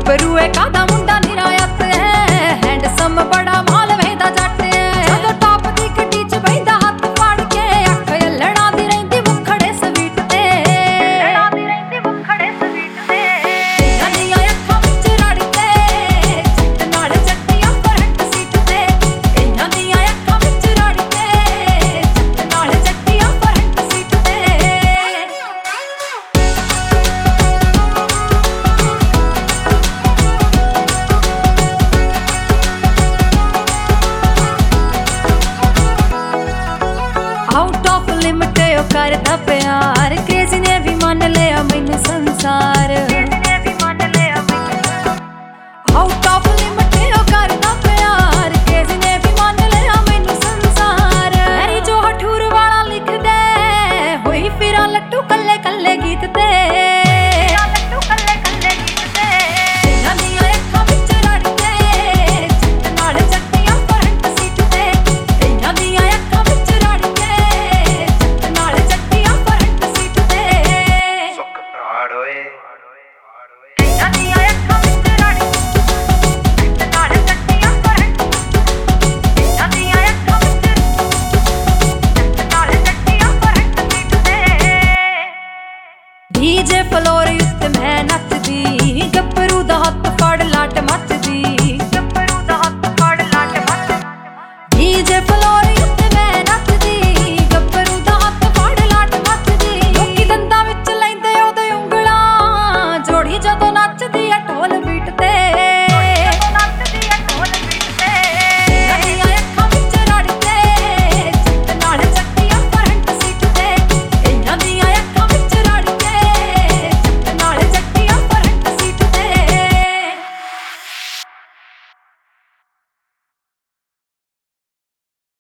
ਗੱਭਰੂ ਕਾਦਾ ਮੁੰਡਾ ਨਿਰਾਇਤ ਹੈ, ਹੈਂਡਸਮ ਬੜਾ ਮਾਲਵੇ ਦਾ ਜੱਟ ਹੈ। ਜਦੋਂ ਟਾਪ ਦੀ ਗੱਡੀ 'ਚ ਬਹਿੰਦਾ ਹੱਥ ਫੜ ਕੇ, ਅੱਖ ਲੱਲੜਾਂ ਦੀ ਰਹਿੰਦੀ ਮੁਖੜੇ ਸਵੀਟ ਤੇ, ਕਈਆਂ ਦੀਆਂ ਅੱਖਾਂ ਵਿੱਚ ਰੜਦੇ ਚਿੱਟ ਨਾਲ ਚੱਟੀਆਂ ਫਰੰਟ ਸੀਟ ਤੇ, ਕਈਆਂ ਦੀਆਂ ਅੱਖਾਂ ਵਿੱਚ ਰੜਦੇ ਚਿੱਟ ਨਾਲ ਚੱਟੀਆਂ ਫਰੰਟ ਸੀਟ ਤੇ। ਆਊਟ ਆਫ ਲਿਮਟ ਉਹ ਕਰਦਾ ਪਿਆਰ, ਕ੍ਰੇਜ਼ੀ ਨੇ ਵੀ ਮੰਨ ਲਿਆ ਮੈਨੂੰ ਸੰਸਾਰ। ਆਊਟ ਆਫ ਲਿਮਟ ਉਹ ਕਰਦਾ ਪਿਆਰ, ਕ੍ਰੇਜ਼ੀ ਨੇ ਵੀ ਮੰਨ ਲਿਆ ਮੈਨੂੰ ਸੰਸਾਰ। ਮੈਰੀ ਜੋ ਹਠੂਰ ਵਾਲਾ ਲਿਖਦਾ ਹੋਈ ਫਿਰਾਂ ਲੱਟੂ ਕੱਲੇ ਕੱਲੇ ਗੀਤ ਤੇ, ਕਈਆਂ ਦੀਆਂ ਅੱਖਾਂ ਵਿੱਚ ਰੜਦੇ ਚਿੱਟ ਨਾਲ ਚੱਟੀਆਂ ਫਰੰਟ ਸੀਟ ਤੇ, ਕਈਆਂ ਦੀਆਂ ਅੱਖਾਂ ਵਿੱਚ ਰੜਦੇ ਚਿੱਟ ਨਾਲ ਚੱਟੀਆਂ ਫਰੰਟ ਸੀਟ ਤੇ। ਕਈਆਂ ਦੀਆਂ ਅੱਖਾਂ ਵਿੱਚ ਰੜਦੇ ਚਿੱਟ ਨਾਲ ਚੱਟੀਆਂ ਫਰੰਟ, ਕਈਆਂ ਦੀਆਂ ਅੱਖਾਂ ਵਿੱਚ ਚਿੱਟ ਨਾਲ ਚੱਟੀਆਂ ਫਰੰਟ ਸੀਟ ਤੇ। ਡੀਜੇ ਫਲੋਰ ਉੱਤੇ ਮੈਂ